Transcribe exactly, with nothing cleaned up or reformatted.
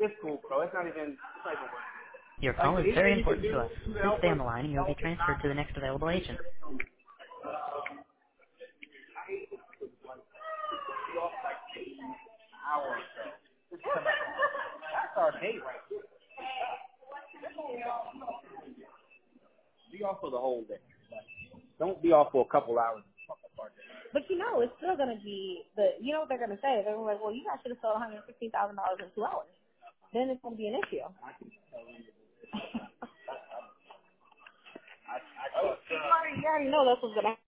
It's cool, bro. It's not even. It's not even worth it. Your Like call is anything very you can important do to us. to Please help stay on us the line and you will be help us transferred not to the next available agent. hour or so. It's come back. That's our date right here. Be off for the whole day. Don't be off for a couple hours. But you know, it's still gonna be the. You know what they're gonna say? They're gonna be like, well, you guys should have sold one hundred fifteen thousand dollars in two hours. Then it's gonna be an issue. You already, you already know that's what's gonna happen.